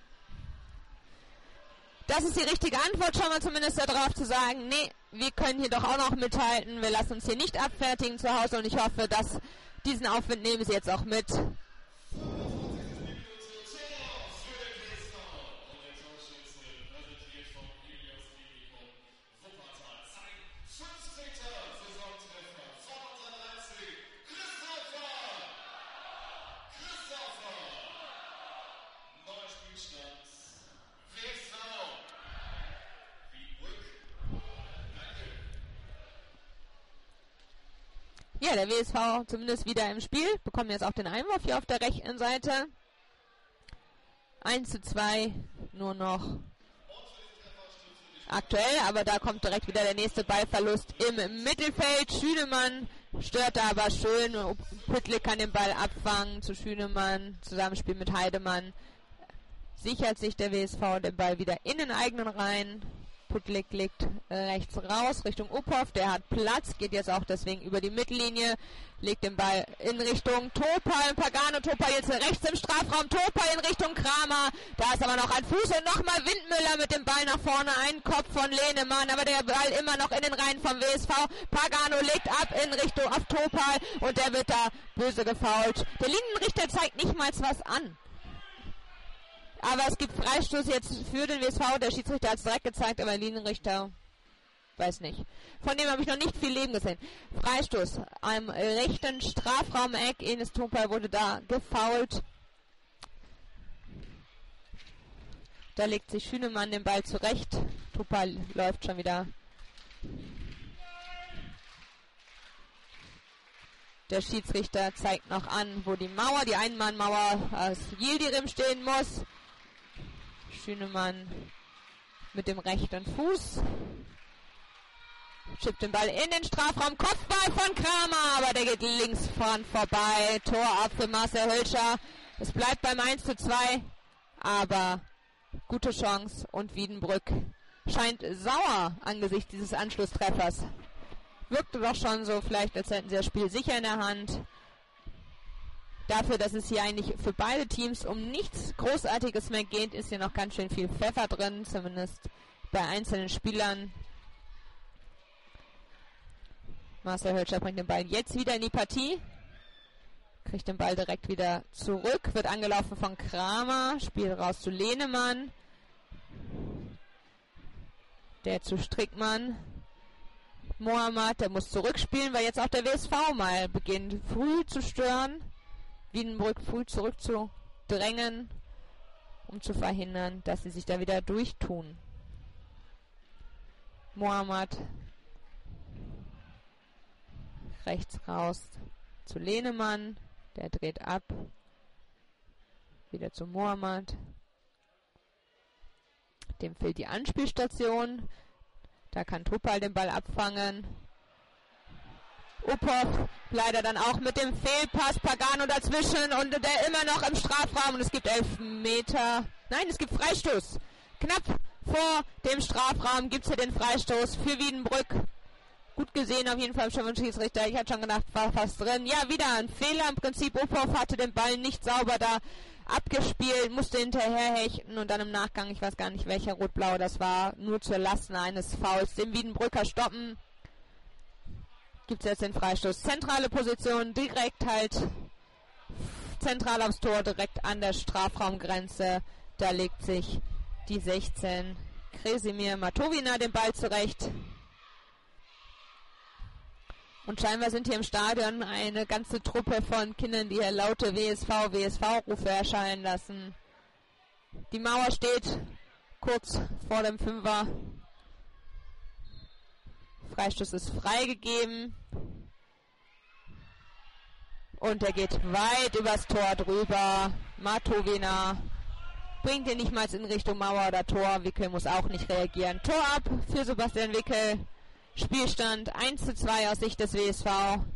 S1: Das ist die richtige Antwort, schon mal zumindest darauf zu sagen, nee, wir können hier doch auch noch mithalten, wir lassen uns hier nicht abfertigen zu Hause und ich hoffe, dass diesen Aufwind nehmen sie jetzt auch mit. Ja, der WSV zumindest wieder im Spiel. Bekommen jetzt auch den Einwurf hier auf der rechten Seite. 1:2 nur noch aktuell, aber da kommt direkt wieder der nächste Ballverlust im Mittelfeld. Schünemann stört da aber schön. Püttlik kann den Ball abfangen zu Schünemann. Zusammenspiel mit Heidemann. Sichert sich der WSV den Ball wieder in den eigenen Reihen. Püttlik legt rechts raus, Richtung Uphoff, der hat Platz, geht jetzt auch deswegen über die Mittellinie, legt den Ball in Richtung Topal, Pagano, Topal jetzt rechts im Strafraum, Topal in Richtung Kramer, da ist aber noch ein Fuß und nochmal Windmüller mit dem Ball nach vorne, ein Kopf von Lehnemann, aber der Ball immer noch in den Reihen vom WSV, Pagano legt ab in Richtung auf Topal und der wird da böse gefoult. Der Linienrichter zeigt nicht mal was an. Aber es gibt Freistoß jetzt für den WSV. Der Schiedsrichter hat es direkt gezeigt, aber der Linienrichter weiß nicht. Von dem habe ich noch nicht viel Leben gesehen. Freistoß am rechten Strafraum-Eck. Enes Topal wurde da gefoult. Da legt sich Schünemann den Ball zurecht. Topal läuft schon wieder. Der Schiedsrichter zeigt noch an, wo die Mauer, die Einmannmauer aus Yildirim stehen muss. Schünemann mit dem rechten Fuß. Schippt den Ball in den Strafraum. Kopfball von Kramer, aber der geht links vorn vorbei. Tor ab für Marcel Hölscher. Es bleibt beim 1:2, aber gute Chance und Wiedenbrück scheint sauer angesichts dieses Anschlusstreffers. Wirkte doch schon so, vielleicht als hätten sie das Spiel sicher in der Hand. Dafür, dass es hier eigentlich für beide Teams um nichts Großartiges mehr geht, ist hier noch ganz schön viel Pfeffer drin, zumindest bei einzelnen Spielern. Marcel Hölscher bringt den Ball jetzt wieder in die Partie. Kriegt den Ball direkt wieder zurück, wird angelaufen von Kramer, Spiel raus zu Lehnemann. Der zu Strickmann. Mohammad, der muss zurückspielen, weil jetzt auch der WSV mal beginnt, früh zu stören. Wiedenbrück früh zurückzudrängen, um zu verhindern, dass sie sich da wieder durchtun. Mohammad rechts raus zu Lehnemann, der dreht ab, wieder zu Mohammad. Dem fehlt die Anspielstation, da kann Topal den Ball abfangen. Uphoff leider dann auch mit dem Fehlpass, Pagano dazwischen und der immer noch im Strafraum und es gibt Elfmeter. Nein, es gibt Freistoß. Knapp vor dem Strafraum gibt es hier den Freistoß für Wiedenbrück. Gut gesehen auf jeden Fall schon vom Schiedsrichter. Ich hatte schon gedacht, war fast drin. Ja, wieder ein Fehler. Im Prinzip Uphoff hatte den Ball nicht sauber da abgespielt, musste hinterher hechten und dann im Nachgang, ich weiß gar nicht welcher Rot-Blau das war, nur zur Lasten eines Fouls den Wiedenbrücker stoppen. Gibt es jetzt den Freistoß. Zentrale Position, direkt halt zentral aufs Tor, direkt an der Strafraumgrenze. Da legt sich die 16 Kresimir Matovina den Ball zurecht. Und scheinbar sind hier im Stadion eine ganze Truppe von Kindern, die hier laute WSV-Rufe erscheinen lassen. Die Mauer steht kurz vor dem Fünfer. Freistoß ist freigegeben. Und er geht weit übers Tor drüber. Matovina bringt ihn nicht mal in Richtung Mauer oder Tor. Wickel muss auch nicht reagieren. Tor ab für Sebastian Wickel. Spielstand 1:2 aus Sicht des WSV.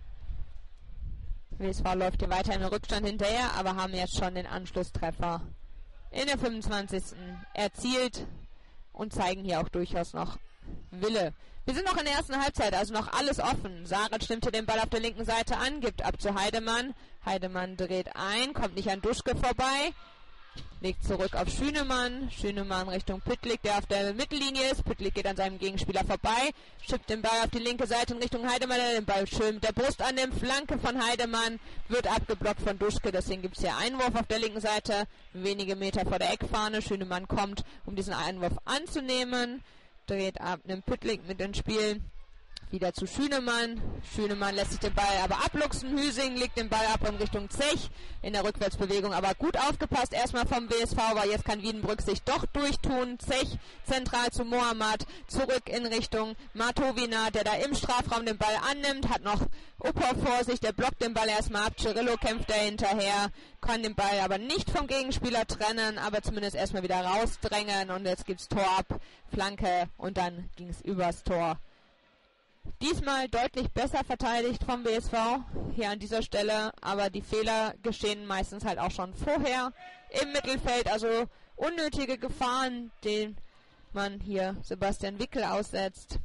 S1: WSV läuft hier weiter im Rückstand hinterher, aber haben jetzt schon den Anschlusstreffer in der 25. erzielt und zeigen hier auch durchaus noch Wille. Wir sind noch in der ersten Halbzeit, also noch alles offen. Saric stimmte den Ball auf der linken Seite an, gibt ab zu Heidemann. Heidemann dreht ein, kommt nicht an Duschke vorbei. Legt zurück auf Schünemann. Schünemann Richtung Püttlik, der auf der Mittellinie ist. Püttlik geht an seinem Gegenspieler vorbei. Schippt den Ball auf die linke Seite in Richtung Heidemann. Der den Ball schön mit der Brust an der Flanke von Heidemann. Wird abgeblockt von Duschke. Deswegen gibt es hier Einwurf auf der linken Seite. Wenige Meter vor der Eckfahne. Schünemann kommt, um diesen Einwurf anzunehmen. Dreht ab, nimmt Püttlik mit ins Spiel. Wieder zu Schünemann. Schünemann lässt sich den Ball aber abluchsen. Hüsing legt den Ball ab in Richtung Zech in der Rückwärtsbewegung. Aber gut aufgepasst erstmal vom WSV, weil jetzt kann Wiedenbrück sich doch durchtun. Zech zentral zu Mohammad. Zurück in Richtung Matovina, der da im Strafraum den Ball annimmt. Hat noch Uphoff vor sich. Der blockt den Ball erstmal ab. Cirillo kämpft da hinterher. Kann den Ball aber nicht vom Gegenspieler trennen, aber zumindest erstmal wieder rausdrängen. Und jetzt gibt's Tor ab. Flanke und dann ging's übers Tor. Diesmal deutlich besser verteidigt vom WSV hier an dieser Stelle, aber die Fehler geschehen meistens halt auch schon vorher im Mittelfeld, also unnötige Gefahren, den man hier Sebastian Wickel aussetzt.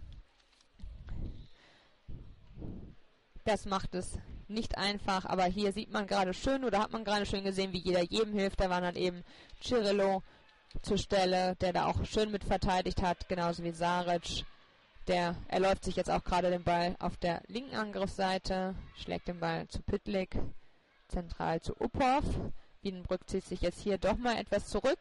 S1: Das macht es nicht einfach, aber hier sieht man gerade schön, oder hat man gerade schön gesehen, wie jeder jedem hilft. Da war dann eben Cirillo zur Stelle, der da auch schön mit verteidigt hat, genauso wie Saric. Der erläuft sich jetzt auch gerade den Ball auf der linken Angriffsseite, schlägt den Ball zu Pytlik, zentral zu Uphoff. Wiedenbrück zieht sich jetzt hier doch mal etwas zurück.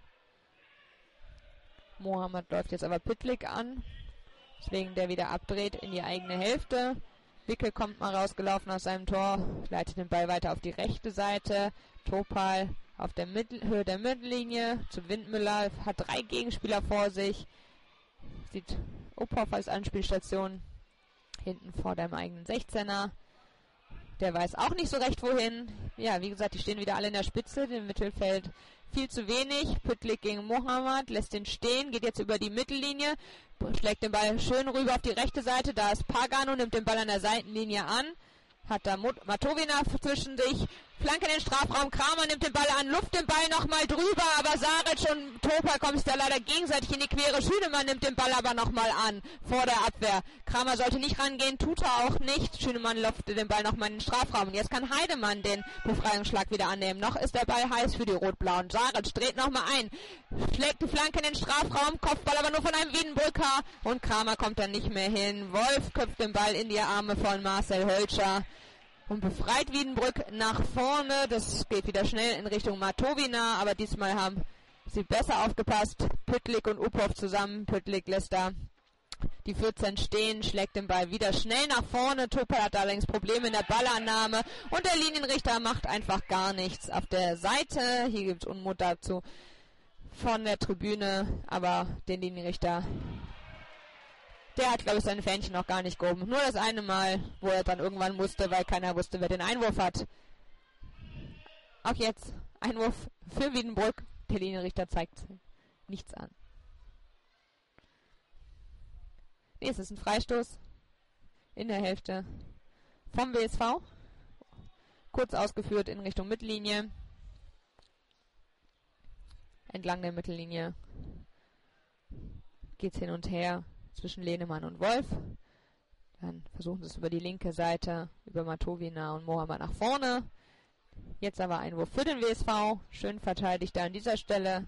S1: Mohamed läuft jetzt aber Pytlik an, deswegen der wieder abdreht in die eigene Hälfte. Wickel kommt mal rausgelaufen aus seinem Tor, leitet den Ball weiter auf die rechte Seite. Topal auf der Höhe der Mittellinie zu Windmüller, hat 3 Gegenspieler vor sich. Sieht Uphoff als Anspielstation hinten vor dem eigenen 16er. Der weiß auch nicht so recht wohin. Ja, wie gesagt, die stehen wieder alle in der Spitze. Im Mittelfeld viel zu wenig. Pytlik gegen Mohamed, lässt den stehen, geht jetzt über die Mittellinie, schlägt den Ball schön rüber auf die rechte Seite. Da ist Pagano, nimmt den Ball an der Seitenlinie an. Hat da Matovina zwischen sich. Flanke in den Strafraum. Kramer nimmt den Ball an, luft den Ball nochmal drüber, aber Saric und Topal kommen sich da leider gegenseitig in die Quere. Schünemann nimmt den Ball aber nochmal an, vor der Abwehr. Kramer sollte nicht rangehen, tut er auch nicht. Schünemann luftet den Ball nochmal in den Strafraum. Und jetzt kann Heidemann den Befreiungsschlag wieder annehmen. Noch ist der Ball heiß für die Rot-Blauen. Saric dreht nochmal ein, schlägt die Flanke in den Strafraum, Kopfball aber nur von einem Wiedenbrücker. Und Kramer kommt dann nicht mehr hin. Wolf köpft den Ball in die Arme von Marcel Hölscher und befreit Wiedenbrück nach vorne. Das geht wieder schnell in Richtung Matovina, aber diesmal haben sie besser aufgepasst. Pytlik und Uphoff zusammen. Pytlik lässt da die 14 stehen, schlägt den Ball wieder schnell nach vorne. Topal hat allerdings Probleme in der Ballannahme und der Linienrichter macht einfach gar nichts auf der Seite. Hier gibt es Unmut dazu von der Tribüne, aber den Linienrichter, der hat, glaube ich, seine Fähnchen noch gar nicht gehoben. Nur das eine Mal, wo er dann irgendwann musste, weil keiner wusste, wer den Einwurf hat. Auch jetzt Einwurf für Wiedenbrück. Der Linienrichter zeigt nichts an. Nee, es ist ein Freistoß in der Hälfte vom WSV. Kurz ausgeführt in Richtung Mittellinie. Entlang der Mittellinie geht's hin und her zwischen Lehnemann und Wolf. Dann versuchen sie es über die linke Seite, über Matovina und Mohamed nach vorne. Jetzt aber Einwurf für den WSV. Schön verteidigt da an dieser Stelle.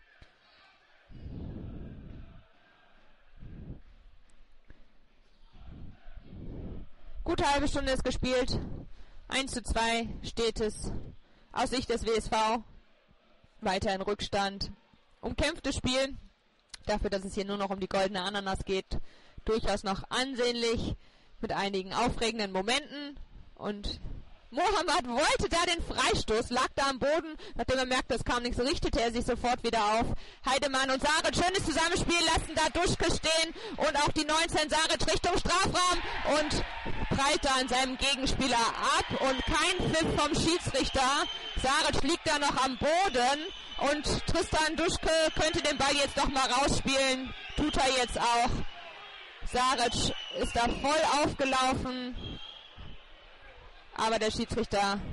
S1: Gute halbe Stunde ist gespielt. 1:2 steht es aus Sicht des WSV. Weiter in Rückstand. Umkämpftes Spiel. Dafür, dass es hier nur noch um die goldene Ananas geht, durchaus noch ansehnlich, mit einigen aufregenden Momenten. Und Mohamed wollte da den Freistoß, lag da am Boden. Nachdem er merkte, es kam nichts, richtete er sich sofort wieder auf. Heidemann und Saric, schönes Zusammenspiel, lassen da Duschke stehen. Und auch die 19 Saric Richtung Strafraum und prallt da an seinem Gegenspieler ab. Und kein Pfiff vom Schiedsrichter. Saric liegt da noch am Boden. Und Tristan Duschke könnte den Ball jetzt doch mal rausspielen. Tut er jetzt auch. Saric ist da voll aufgelaufen. Aber der Schiedsrichter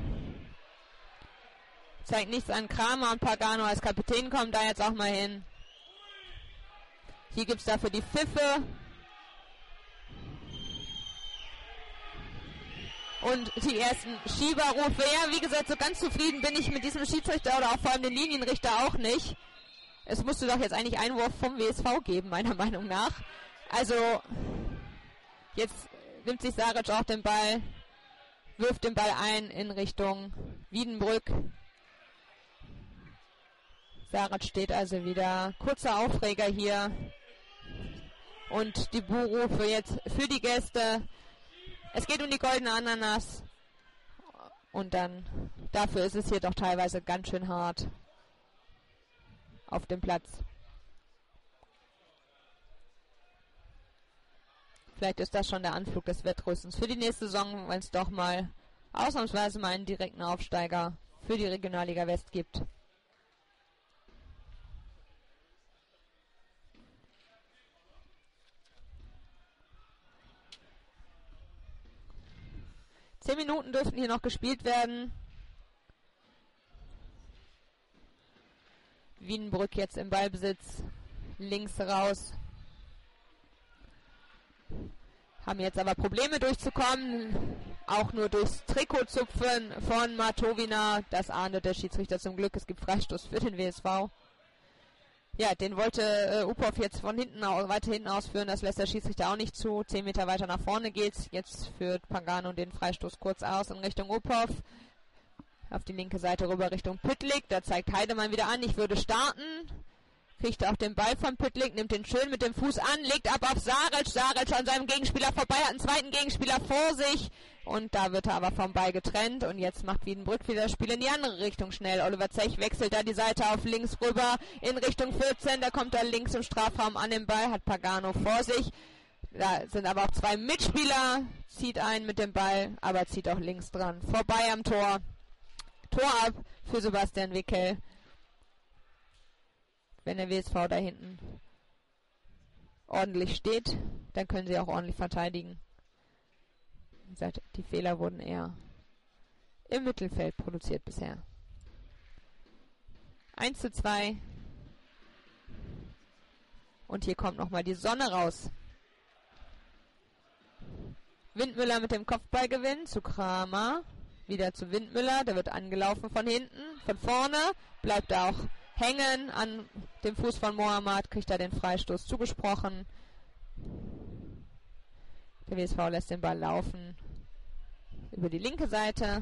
S1: zeigt nichts an. Kramer und Pagano als Kapitän kommen da jetzt auch mal hin. Hier gibt es dafür die Pfiffe. Und die ersten Schieberrufe. Ja, wie gesagt, so ganz zufrieden bin ich mit diesem Schiedsrichter oder auch vor allem den Linienrichter auch nicht. Es musste doch jetzt eigentlich Einwurf vom WSV geben, meiner Meinung nach. Also, jetzt nimmt sich Saric auch den Ball, wirft den Ball ein in Richtung Wiedenbrück. Saric steht also wieder. Kurzer Aufreger hier. Und die Buhrufe jetzt für die Gäste. Es geht um die goldene Ananas. Und dann, dafür ist es hier doch teilweise ganz schön hart auf dem Platz. Vielleicht ist das schon der Anflug des Wettrüstens für die nächste Saison, wenn es doch mal ausnahmsweise mal einen direkten Aufsteiger für die Regionalliga West gibt. Zehn Minuten dürften hier noch gespielt werden. Wiedenbrück jetzt im Ballbesitz. links raus. Haben jetzt aber Probleme durchzukommen. Auch nur durchs Trikotzupfen von Matowina. Das ahndet der Schiedsrichter zum Glück. Es gibt Freistoß für den WSV. Ja, den wollte Upov jetzt von hinten weiter hinten ausführen. Das lässt der Schiedsrichter auch nicht zu. 10 Meter weiter nach vorne geht's. Jetzt führt Pagano den Freistoß kurz aus in Richtung Upov. Auf die linke Seite rüber Richtung Püttlik. Da zeigt Heidemann wieder an, ich würde starten. Kriegt auch den Ball von Püttlik, nimmt den schön mit dem Fuß an, legt ab auf Saric. Saric an seinem Gegenspieler vorbei, hat einen zweiten Gegenspieler vor sich. Und da wird er aber vom Ball getrennt. Und jetzt macht Wiedenbrück wieder das Spiel in die andere Richtung schnell. Oliver Zech wechselt da die Seite auf links rüber in Richtung 14. Da kommt er links im Strafraum an den Ball, hat Pagano vor sich. Da sind aber auch 2 Mitspieler, zieht einen mit dem Ball, aber zieht auch links dran. Vorbei am Tor. Tor ab für Sebastian Wickel. Wenn der WSV da hinten ordentlich steht, dann können sie auch ordentlich verteidigen. Wie gesagt, die Fehler wurden eher im Mittelfeld produziert bisher. 1:2. Und hier kommt nochmal die Sonne raus. Windmüller mit dem Kopfballgewinn zu Kramer. Wieder zu Windmüller, der wird angelaufen von hinten, von vorne, bleibt auch hängen an dem Fuß von Mohammad, kriegt er den Freistoß zugesprochen. Der WSV lässt den Ball laufen über die linke Seite.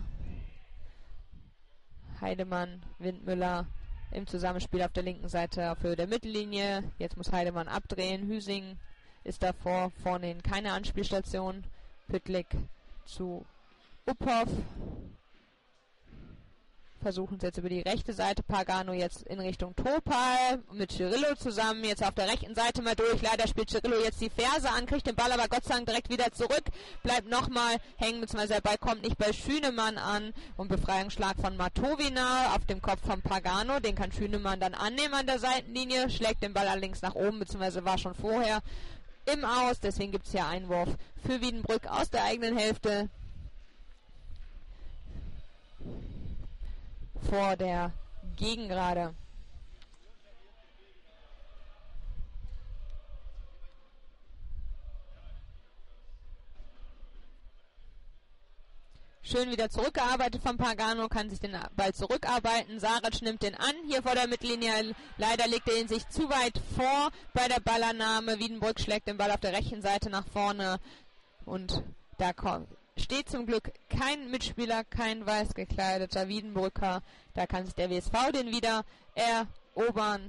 S1: Heidemann, Windmüller im Zusammenspiel auf der linken Seite auf Höhe der Mittellinie. Jetzt muss Heidemann abdrehen. Hüsing ist davor, vorne hin keine Anspielstation. Püttlik zu Upov. Versuchen es jetzt über die rechte Seite. Pagano jetzt in Richtung Topal mit Cirillo zusammen. Jetzt auf der rechten Seite mal durch. Leider spielt Cirillo jetzt die Ferse an, kriegt den Ball aber Gott sei Dank direkt wieder zurück. Bleibt nochmal hängen, beziehungsweise der Ball kommt nicht bei Schünemann an. Und Befreiungsschlag von Matowina auf dem Kopf von Pagano. Den kann Schünemann dann annehmen an der Seitenlinie. Schlägt den Ball allerdings nach oben, beziehungsweise war schon vorher im Aus. Deswegen gibt es hier Einwurf für Wiedenbrück aus der eigenen Hälfte. Vor der Gegengrade. Schön wieder zurückgearbeitet von Pagano, kann sich den Ball zurückarbeiten. Saric nimmt den an, hier vor der Mittellinie. Leider legt er ihn sich zu weit vor bei der Ballannahme. Wiedenbrück schlägt den Ball auf der rechten Seite nach vorne. Und da steht zum Glück kein Mitspieler, kein weiß gekleideter Wiedenbrücker. Da kann sich der WSV den wieder erobern.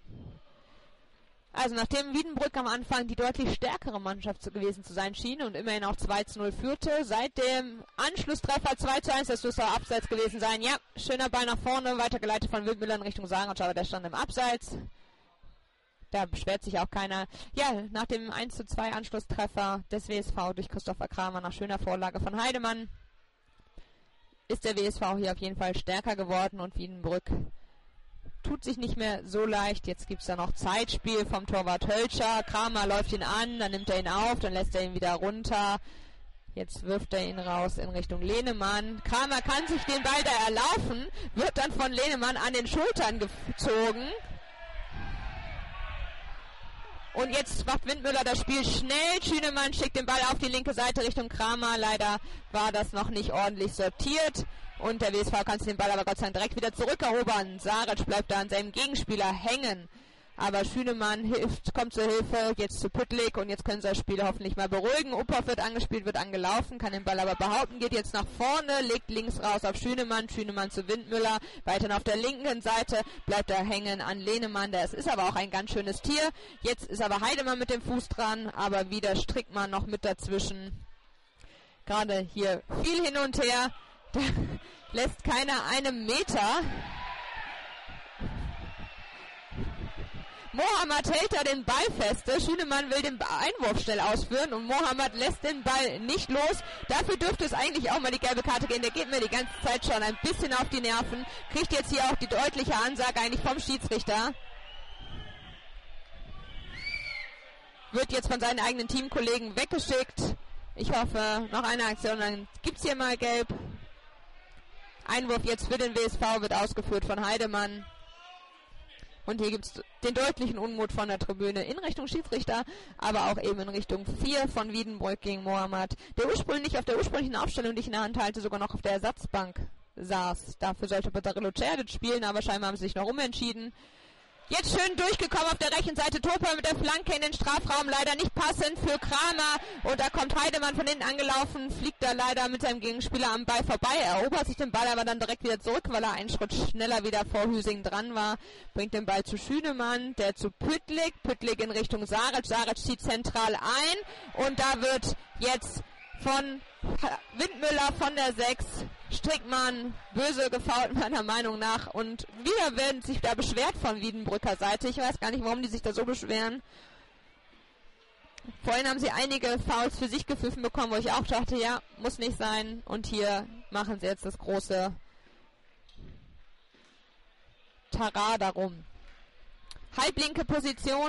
S1: Also nachdem Wiedenbrück am Anfang die deutlich stärkere Mannschaft gewesen zu sein schien und immerhin auch 2:0 führte, seit dem Anschlusstreffer 2:1, das dürfte auch Abseits gewesen sein. Ja, schöner Ball nach vorne, weitergeleitet von Wildmüller in Richtung Saric, aber der stand im Abseits. Da beschwert sich auch keiner. Ja, nach dem 1:2 Anschlusstreffer des WSV durch Christopher Kramer nach schöner Vorlage von Heidemann ist der WSV hier auf jeden Fall stärker geworden und Wiedenbrück tut sich nicht mehr so leicht. Jetzt gibt es da noch Zeitspiel vom Torwart Hölscher. Kramer läuft ihn an, dann nimmt er ihn auf, dann lässt er ihn wieder runter. Jetzt wirft er ihn raus in Richtung Lehnemann. Kramer kann sich den Ball da erlaufen, wird dann von Lehnemann an den Schultern gezogen. Und jetzt macht Windmüller das Spiel schnell. Schünemann schickt den Ball auf die linke Seite Richtung Kramer. Leider war das noch nicht ordentlich sortiert. Und der WSV kann sich den Ball aber Gott sei Dank direkt wieder zurückerobern. Saric bleibt da an seinem Gegenspieler hängen. Aber Schünemann kommt zur Hilfe, jetzt zu Püttlik und jetzt können sie das Spiel hoffentlich mal beruhigen. Upov wird angespielt, wird angelaufen, kann den Ball aber behaupten, geht jetzt nach vorne, legt links raus auf Schünemann, Schünemann zu Windmüller, weiter auf der linken Seite, bleibt er hängen an Lehnemann, das ist aber auch ein ganz schönes Tier. Jetzt ist aber Heidemann mit dem Fuß dran, aber wieder Strickmann noch mit dazwischen. Gerade hier viel hin und her, da lässt keiner einen Meter. Mohammad hält da den Ball feste. Schünemann will den Einwurf schnell ausführen und Mohammad lässt den Ball nicht los. Dafür dürfte es eigentlich auch mal die gelbe Karte gehen. Der geht mir die ganze Zeit schon ein bisschen auf die Nerven. Kriegt jetzt hier auch die deutliche Ansage eigentlich vom Schiedsrichter. Wird jetzt von seinen eigenen Teamkollegen weggeschickt. Ich hoffe, noch eine Aktion, dann gibt es hier mal gelb. Einwurf jetzt für den WSV wird ausgeführt von Heidemann. Und hier gibt es den deutlichen Unmut von der Tribüne in Richtung Schiedsrichter, aber auch eben in Richtung 4 von Wiedenbrück gegen Mohammad, der ursprünglich auf der ursprünglichen Aufstellung, die ich in der Hand halte, sogar noch auf der Ersatzbank saß. Dafür sollte Batarello Cerdic spielen, aber scheinbar haben sie sich noch umentschieden. Jetzt schön durchgekommen auf der rechten Seite. Topal mit der Flanke in den Strafraum. Leider nicht passend für Kramer. Und da kommt Heidemann von hinten angelaufen. Fliegt da leider mit seinem Gegenspieler am Ball vorbei. Erobert sich den Ball aber dann direkt wieder zurück, weil er einen Schritt schneller wieder vor Hüsing dran war. Bringt den Ball zu Schünemann. Der zu Püttlik. Püttlik in Richtung Saric. Saric zieht zentral ein. Und da wird jetzt von Windmüller von der 6, Strickmann, böse gefoult meiner Meinung nach, und wieder werden sich da beschwert von Wiedenbrücker Seite. Ich weiß gar nicht, warum die sich da so beschweren. Vorhin haben sie einige Fouls für sich gepfiffen bekommen, wo ich auch dachte, ja, muss nicht sein, und hier machen sie jetzt das große Tara darum. Halblinke Position,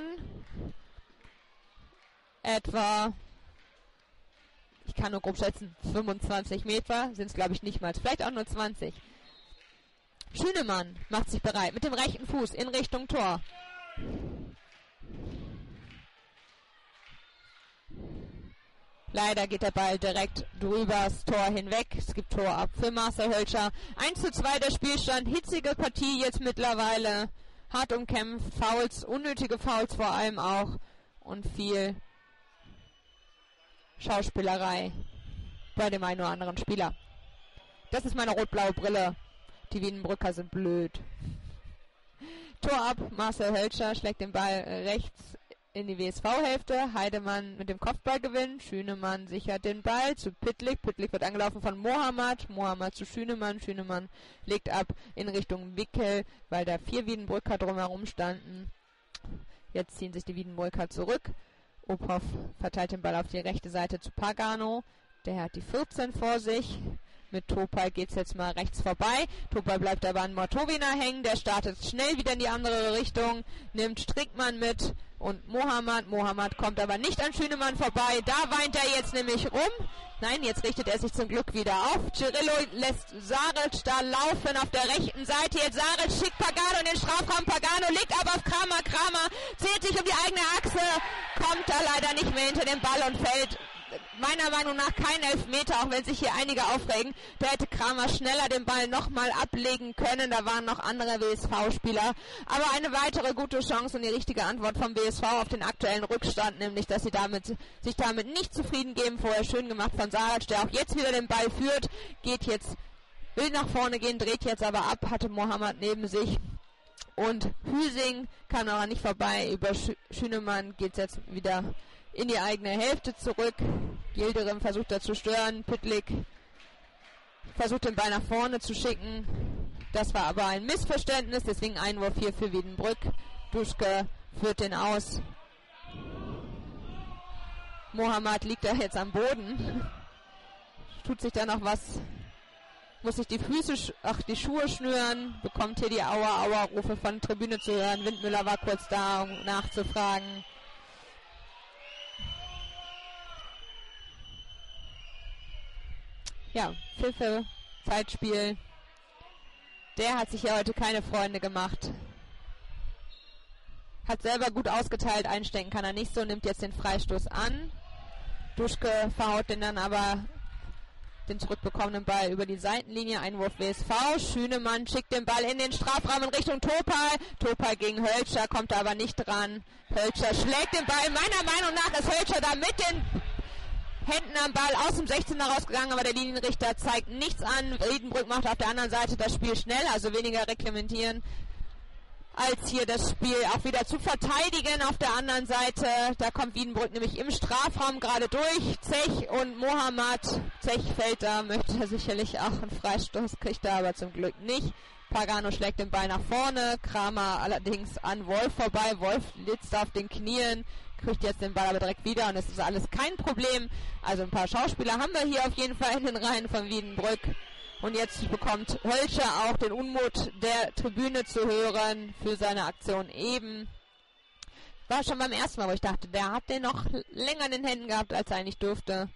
S1: etwa, ich kann nur grob schätzen, 25 Meter, sind es glaube ich nicht mal, vielleicht auch nur 20. Schünemann macht sich bereit mit dem rechten Fuß in Richtung Tor. Leider geht der Ball direkt drübers Tor hinweg. Es gibt Tor ab für Marcel Hölscher. 1:2 der Spielstand, hitzige Partie jetzt mittlerweile. Hart umkämpft, Fouls, unnötige Fouls vor allem auch, und viel Schauspielerei bei dem einen oder anderen Spieler. Das ist meine rot-blaue Brille. Die Wiedenbrücker sind blöd. Tor ab, Marcel Hölscher schlägt den Ball rechts in die WSV-Hälfte. Heidemann mit dem Kopfballgewinn. Schünemann sichert den Ball zu Püttlik. Püttlik wird angelaufen von Mohammad. Mohammad zu Schünemann. Schünemann legt ab in Richtung Wickel, weil da 4 Wiedenbrücker drumherum standen. Jetzt ziehen sich die Wiedenbrücker zurück. Ophoff verteilt den Ball auf die rechte Seite zu Pagano. Der hat die 14 vor sich. Mit Topal geht es jetzt mal rechts vorbei. Topal bleibt aber an Mortowina hängen. Der startet schnell wieder in die andere Richtung. Nimmt Strickmann mit und Mohammad. Mohammad kommt aber nicht an Schünemann vorbei. Da weint er jetzt nämlich rum. Nein, jetzt richtet er sich zum Glück wieder auf. Cirillo lässt Saric da laufen auf der rechten Seite. Jetzt Saric schickt Pagano in den Strafraum. Pagano legt aber auf Kramer. Kramer zählt sich um die eigene Achse. Kommt da leider nicht mehr hinter den Ball und fällt. Meiner Meinung nach kein Elfmeter, auch wenn sich hier einige aufregen. Da hätte Kramer schneller den Ball nochmal ablegen können. Da waren noch andere WSV-Spieler. Aber eine weitere gute Chance und die richtige Antwort vom WSV auf den aktuellen Rückstand, nämlich, dass sie sich damit nicht zufrieden geben. Vorher schön gemacht von Saric, der auch jetzt wieder den Ball führt. Will nach vorne gehen, dreht jetzt aber ab, hatte Mohammad neben sich. Und Hüsing kann aber nicht vorbei. Über Schünemann geht es jetzt wieder in die eigene Hälfte zurück. Yildirim versucht da zu stören. Püttlik versucht den Ball nach vorne zu schicken. Das war aber ein Missverständnis, deswegen Einwurf hier für Wiedenbrück. Duschke führt den aus. Mohammad liegt da jetzt am Boden. Tut sich da noch was. Muss sich die Schuhe schnüren. Bekommt hier die Aua-Aua-Rufe von der Tribüne zu hören. Windmüller war kurz da, um nachzufragen. Ja, Pfiffe, Zeitspiel. Der hat sich ja heute keine Freunde gemacht. Hat selber gut ausgeteilt, einstecken kann er nicht so, nimmt jetzt den Freistoß an. Duschke verhaut den dann aber den zurückbekommenen Ball über die Seitenlinie. Einwurf WSV. Schünemann schickt den Ball in den Strafraum in Richtung Topal. Topal gegen Hölscher, kommt aber nicht dran. Hölscher schlägt den Ball. Meiner Meinung nach ist Hölscher da mit den Händen am Ball aus dem 16er rausgegangen, aber der Linienrichter zeigt nichts an. Wiedenbrück macht auf der anderen Seite das Spiel schnell, also weniger reglementieren, als hier das Spiel auch wieder zu verteidigen auf der anderen Seite. Da kommt Wiedenbrück nämlich im Strafraum gerade durch. Zech und Mohammad. Zech fällt da, möchte sicherlich auch einen Freistoß, kriegt er aber zum Glück nicht. Pagano schlägt den Ball nach vorne, Kramer allerdings an Wolf vorbei. Wolf litzt auf den Knien, kriegt jetzt den Ball aber direkt wieder und es ist alles kein Problem. Also ein paar Schauspieler haben wir hier auf jeden Fall in den Reihen von Wiedenbrück. Und jetzt bekommt Hölscher auch den Unmut der Tribüne zu hören für seine Aktion eben. War schon beim ersten Mal, wo ich dachte, der hat den noch länger in den Händen gehabt, als er eigentlich durfte.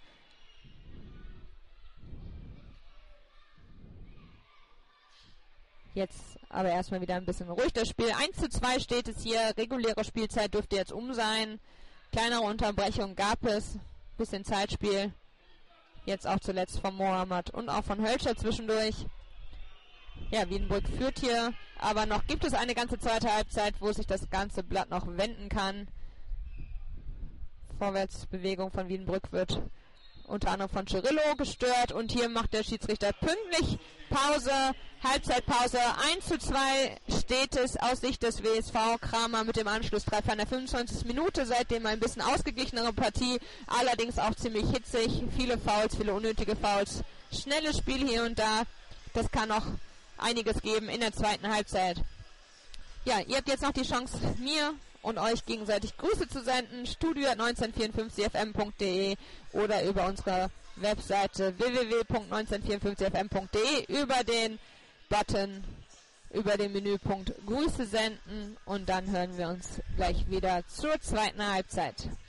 S1: Jetzt Aber erstmal wieder ein bisschen ruhig das Spiel. 1:2 steht es hier. Reguläre Spielzeit dürfte jetzt sein. Kleinere Unterbrechung gab es. Bisschen Zeitspiel. Jetzt auch zuletzt von Mohammad und auch von Hölscher zwischendurch. Ja, Wiedenbrück führt hier. Aber noch gibt es eine ganze zweite Halbzeit, wo sich das ganze Blatt noch wenden kann. Vorwärtsbewegung von Wiedenbrück wird unter anderem von Cirillo gestört. Und hier macht der Schiedsrichter pünktlich Pause. Halbzeitpause. 1:2 steht es aus Sicht des WSV. Kramer mit dem Anschlusstreffer in der 25. Minute. Seitdem ein bisschen ausgeglichenere Partie. Allerdings auch ziemlich hitzig. Viele Fouls, viele unnötige Fouls. Schnelles Spiel hier und da. Das kann noch einiges geben in der zweiten Halbzeit. Ja, ihr habt jetzt noch die Chance, mir und euch gegenseitig Grüße zu senden. studio@1954fm.de oder über unsere Webseite www.1954fm.de über den Button, über den Menüpunkt Grüße senden und dann hören wir uns gleich wieder zur zweiten Halbzeit.